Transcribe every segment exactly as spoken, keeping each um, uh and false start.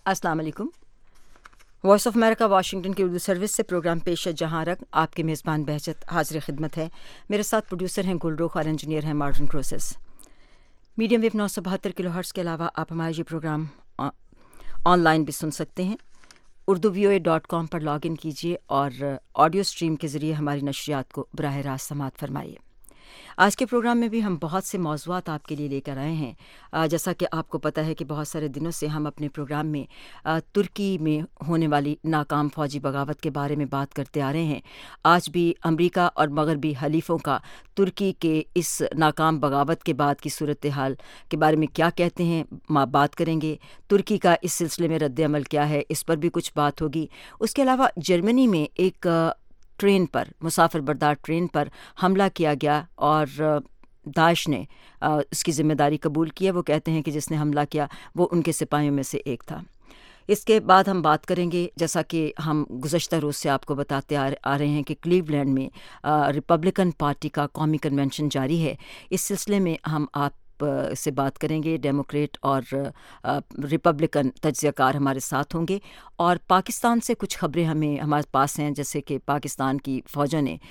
السلام علیکم۔ Voice of America Washington کی اردو سروس سے پروگرام پیش ہے جہاں رنگ، آپ کے میزبان بہجت حاضر خدمت ہے۔ میرے ساتھ پروڈیوسر ہیں گلروخ اور انجینئر ہیں مارٹن کروسس۔ میڈیم ویو نو سو بہتر کلو ہرٹز کے علاوہ آپ ہمارا یہ پروگرام آن لائن بھی سن سکتے ہیں۔ Urdu V O A dot com پر لاگ ان کیجیے اور آڈیو اسٹریم کے ذریعے ہماری نشریات کو براہ راست سماعت فرمائیے۔ آج کے پروگرام میں بھی ہم بہت سے موضوعات آپ کے لیے لے کر آئے ہیں۔ آ, جیسا کہ آپ کو پتہ ہے کہ بہت سارے دنوں سے ہم اپنے پروگرام میں آ, ترکی میں ہونے والی ناکام فوجی بغاوت کے بارے میں بات کرتے آ رہے ہیں۔ آج بھی امریکہ اور مغربی حلیفوں کا ترکی کے اس ناکام بغاوت کے بعد کی صورتحال کے بارے میں کیا کہتے ہیں بات کریں گے۔ ترکی کا اس سلسلے میں رد عمل کیا ہے، اس پر بھی کچھ بات ہوگی۔ اس کے علاوہ جرمنی میں ایک ٹرین پر، مسافر بردار ٹرین پر حملہ کیا گیا اور داعش نے اس کی ذمہ داری قبول کی ہے۔ وہ کہتے ہیں کہ جس نے حملہ کیا وہ ان کے سپاہیوں میں سے ایک تھا۔ اس کے بعد ہم بات کریں گے، جیسا کہ ہم گزشتہ روز سے آپ کو بتاتے آ رہے ہیں کہ کلیو لینڈ میں ریپبلکن پارٹی کا قومی کنونشن جاری ہے۔ اس سلسلے میں ہم آپ سے بات کریں گے۔ ڈیموکریٹ اور ریپبلکن تجزیہ کار ہمارے ساتھ ہوں گے، اور پاکستان سے کچھ خبریں ہمیں ہمارے پاس ہیں، جیسے کہ پاکستان کی فوجوں نے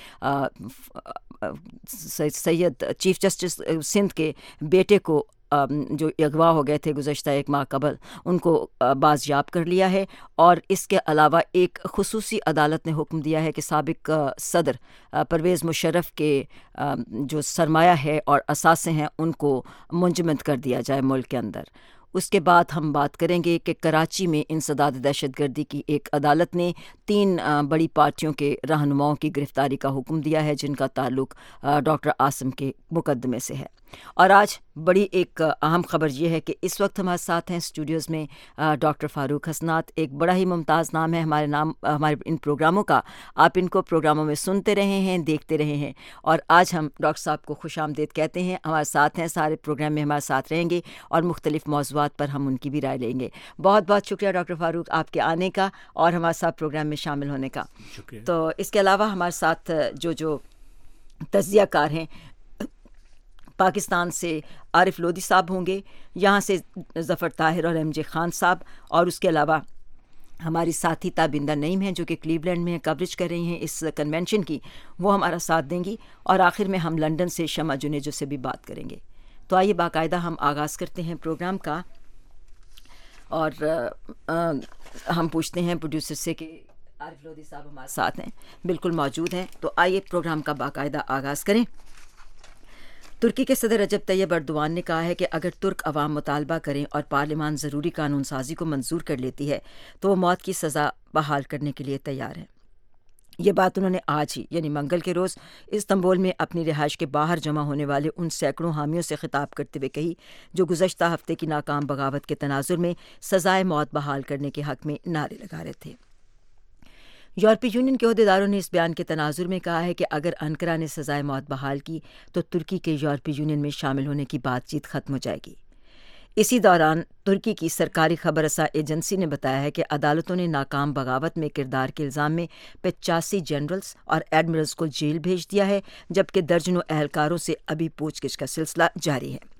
سید چیف جسٹس سندھ کے بیٹے کو جو اغوا ہو گئے تھے گزشتہ ایک ماہ قبل، ان کو بازیاب کر لیا ہے۔ اور اس کے علاوہ ایک خصوصی عدالت نے حکم دیا ہے کہ سابق صدر پرویز مشرف کے جو سرمایہ ہے اور اثاثے ہیں ان کو منجمد کر دیا جائے ملک کے اندر۔ اس کے بعد ہم بات کریں گے کہ کراچی میں انسداد دہشت گردی کی ایک عدالت نے تین بڑی پارٹیوں کے رہنماؤں کی گرفتاری کا حکم دیا ہے، جن کا تعلق ڈاکٹر عاصم کے مقدمے سے ہے۔ اور آج بڑی ایک اہم خبر یہ ہے کہ اس وقت ہمارے ساتھ ہیں اسٹوڈیوز میں ڈاکٹر فاروق حسنات۔ ایک بڑا ہی ممتاز نام ہے ہمارے نام ہمارے ان پروگراموں کا۔ آپ ان کو پروگراموں میں سنتے رہے ہیں، دیکھتے رہے ہیں، اور آج ہم ڈاکٹر صاحب کو خوش آمدید کہتے ہیں۔ ہمارے ساتھ ہیں، سارے پروگرام میں ہمارے ساتھ رہیں گے اور مختلف موضوعات پر ہم ان کی بھی رائے لیں گے۔ بہت بہت شکریہ ڈاکٹر فاروق آپ کے آنے کا اور ہمارے ساتھ پروگرام میں شامل ہونے کا۔ شکریہ۔ تو اس کے علاوہ ہمارے ساتھ جو جو تجزیہ کار ہیں، پاکستان سے عارف لودھی صاحب ہوں گے، یہاں سے ظفر طاہر اور ایم جے خان صاحب، اور اس کے علاوہ ہماری ساتھی تابندہ نعیم ہیں جو کہ کلیو لینڈ میں کوریج کر رہی ہیں اس کنونشن کی، وہ ہمارا ساتھ دیں گی۔ اور آخر میں ہم لنڈن سے شمع جنیجو سے بھی بات کریں گے۔ تو آئیے باقاعدہ ہم آغاز کرتے ہیں پروگرام کا، اور آ, ہم پوچھتے ہیں پروڈیوسر سے کہ عارف لودھی صاحب ہمارے ساتھ ہیں، بالکل موجود ہیں، تو آئیے پروگرام کا باقاعدہ آغاز کریں۔ ترکی کے صدر رجب طیب ایردوان نے کہا ہے کہ اگر ترک عوام مطالبہ کریں اور پارلیمان ضروری قانون سازی کو منظور کر لیتی ہے تو وہ موت کی سزا بحال کرنے کے لیے تیار ہے۔ یہ بات انہوں نے آج ہی یعنی منگل کے روز استنبول میں اپنی رہائش کے باہر جمع ہونے والے ان سینکڑوں حامیوں سے خطاب کرتے ہوئے کہی جو گزشتہ ہفتے کی ناکام بغاوت کے تناظر میں سزائے موت بحال کرنے کے حق میں نعرے لگا رہے تھے۔ یورپی یونین کے عہدیداروں نے اس بیان کے تناظر میں کہا ہے کہ اگر انقرہ نے سزائے موت بحال کی تو ترکی کے یورپی یونین میں شامل ہونے کی بات چیت ختم ہو جائے گی۔ اسی دوران ترکی کی سرکاری خبر رساں ایجنسی نے بتایا ہے کہ عدالتوں نے ناکام بغاوت میں کردار کے الزام میں پچاسی جنرلز اور ایڈمرلز کو جیل بھیج دیا ہے، جبکہ درجنوں اہلکاروں سے ابھی پوچھ گچھ کا سلسلہ جاری ہے۔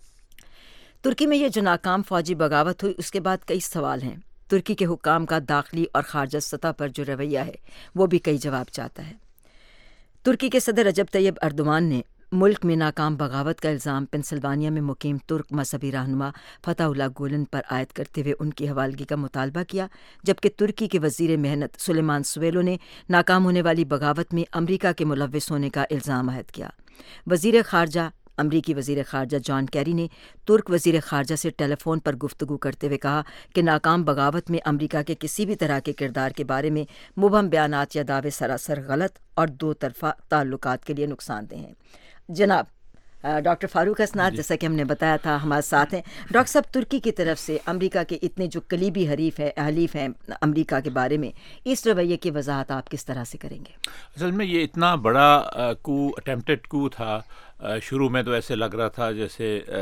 ترکی میں یہ جو ناکام فوجی بغاوت ہوئی، اس کے بعد کئی سوال ہیں۔ ترکی کے حکام کا داخلی اور خارجہ سطح پر جو رویہ ہے وہ بھی کئی جواب چاہتا ہے۔ ترکی کے صدر رجب طیب ایردوان نے ملک میں ناکام بغاوت کا الزام پنسلوانیا میں مقیم ترک مذہبی رہنما فتح اللہ گولن پر عائد کرتے ہوئے ان کی حوالگی کا مطالبہ کیا، جبکہ ترکی کے وزیر محنت سلیمان سویلو نے ناکام ہونے والی بغاوت میں امریکہ کے ملوث ہونے کا الزام عائد کیا۔ وزیر خارجہ امریکی وزیر خارجہ جان کیری نے ترک وزیر خارجہ سے ٹیلی فون پر گفتگو کرتے ہوئے کہا کہ ناکام بغاوت میں امریکہ کے کسی بھی طرح کے کردار کے بارے میں مبہم بیانات یا دعوے سراسر غلط اور دو طرفہ تعلقات کے لیے نقصان دہ ہیں۔ جناب ڈاکٹر فاروق حسنات، جیسا کہ ہم نے بتایا تھا ہمارے ساتھ ہیں۔ ڈاکٹر صاحب، ترکی کی طرف سے امریکہ کے اتنے جو قریبی حریف ہیں حلیف ہیں امریکہ کے بارے میں اس رویے کی وضاحت آپ کس طرح سے کریں گے؟ اصل میں یہ اتنا بڑا کو اٹیمپٹڈ کو تھا، شروع میں تو ایسے لگ رہا تھا جیسے